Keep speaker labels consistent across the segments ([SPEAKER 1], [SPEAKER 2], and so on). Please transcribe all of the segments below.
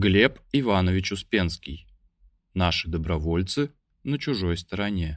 [SPEAKER 1] Глеб Иванович Успенский. Наши добровольцы на чужой стороне.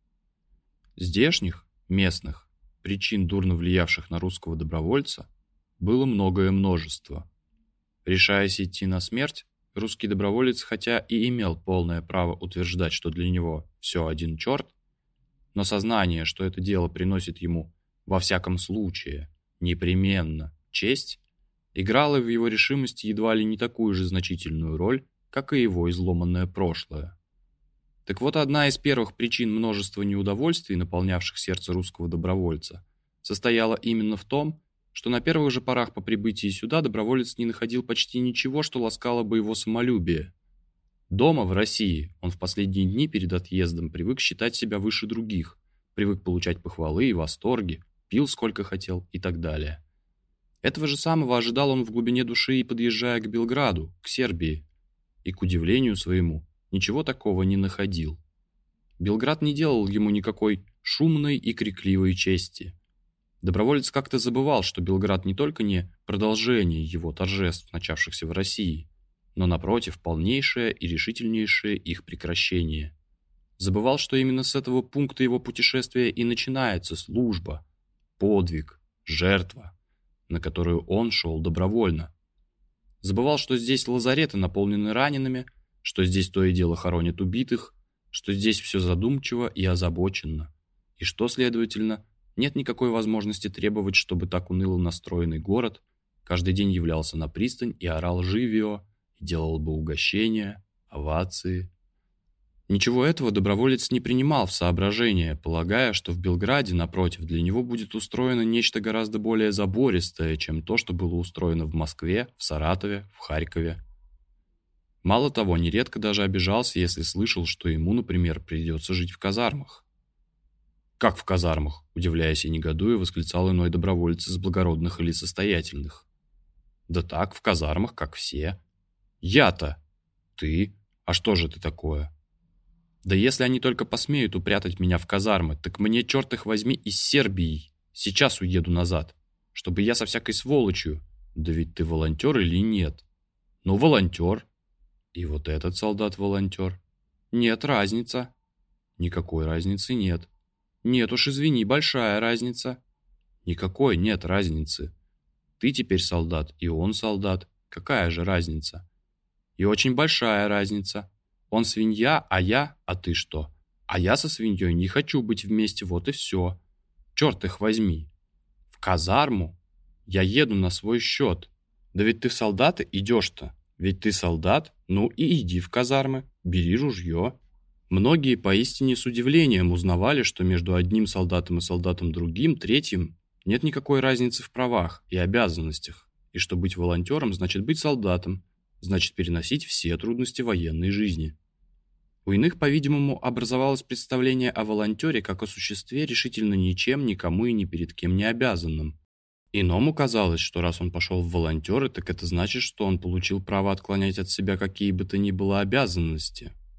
[SPEAKER 1] Здешних, местных, причин, дурно влиявших на русского добровольца, было многое множество. Решаясь идти на смерть, русский доброволец, хотя и имел полное право утверждать, что для него все один черт, но сознание, что это дело приносит ему во всяком случае непременно честь, играло в его решимости едва ли не такую же значительную роль, как и его изломанное прошлое. Так вот, одна из первых причин множества неудовольствий, наполнявших сердце русского добровольца, состояла именно в том, что на первых же порах по прибытии сюда доброволец не находил почти ничего, что ласкало бы его самолюбие. Дома, в России, он в последние дни перед отъездом привык считать себя выше других, привык получать похвалы и восторги, пил сколько хотел и так далее. Этого же самого ожидал он в глубине души и подъезжая к Белграду, к Сербии, и, к удивлению своему, ничего такого не находил. Белград не делал ему никакой шумной и крикливой чести. Доброволец как-то забывал, что Белград не только не продолжение его торжеств, начавшихся в России, но, напротив, полнейшее и решительнейшее их прекращение. Забывал, что именно с этого пункта его путешествия и начинается служба, подвиг, жертва, на которую он шел добровольно. Забывал, что здесь лазареты наполнены ранеными, что здесь то и дело хоронят убитых, что здесь все задумчиво и озабоченно, и что, следовательно, нет никакой возможности требовать, чтобы так уныло настроенный город каждый день являлся на пристань и орал «Живио», и делал бы угощения, овации. Ничего этого доброволец не принимал в соображение, полагая, что в Белграде, напротив, для него будет устроено нечто гораздо более забористое, чем то, что было устроено в Москве, в Саратове, в Харькове. Мало того, нередко даже обижался, если слышал, что ему, например, придется жить в казармах. «Как в казармах?» – удивляясь и негодуя, восклицал иной доброволец из благородных или состоятельных. «Да так, в казармах, как все. Я-то? Ты? А что же ты такое? Да если они только посмеют упрятать меня в казармы, так мне, черт их возьми, из Сербии. Сейчас уеду назад, чтобы я со всякой сволочью. Да ведь ты волонтер или нет? Ну, волонтер. И вот этот солдат-волонтер. Нет, разница. Никакой разницы нет. Нет уж, извини, большая разница. Никакой нет разницы. Ты теперь солдат, и он солдат. Какая же разница? И очень большая разница. Он свинья, а ты что? А я со свиньей не хочу быть вместе, вот и все. Черт их возьми. В казарму? Я еду на свой счет. Да ведь ты в солдаты идешь-то. Ведь ты солдат, ну и иди в казармы, бери ружье. Многие поистине с удивлением узнавали, что между одним солдатом и солдатом другим, третьим, нет никакой разницы в правах и обязанностях, и что быть волонтером значит быть солдатом, значит переносить все трудности военной жизни. У иных, по-видимому, образовалось представление о волонтере как о существе решительно ничем, никому и ни перед кем не обязанном. Иному казалось, что раз он пошел в волонтеры, так это значит, что он получил право отклонять от себя какие бы то ни было обязанности,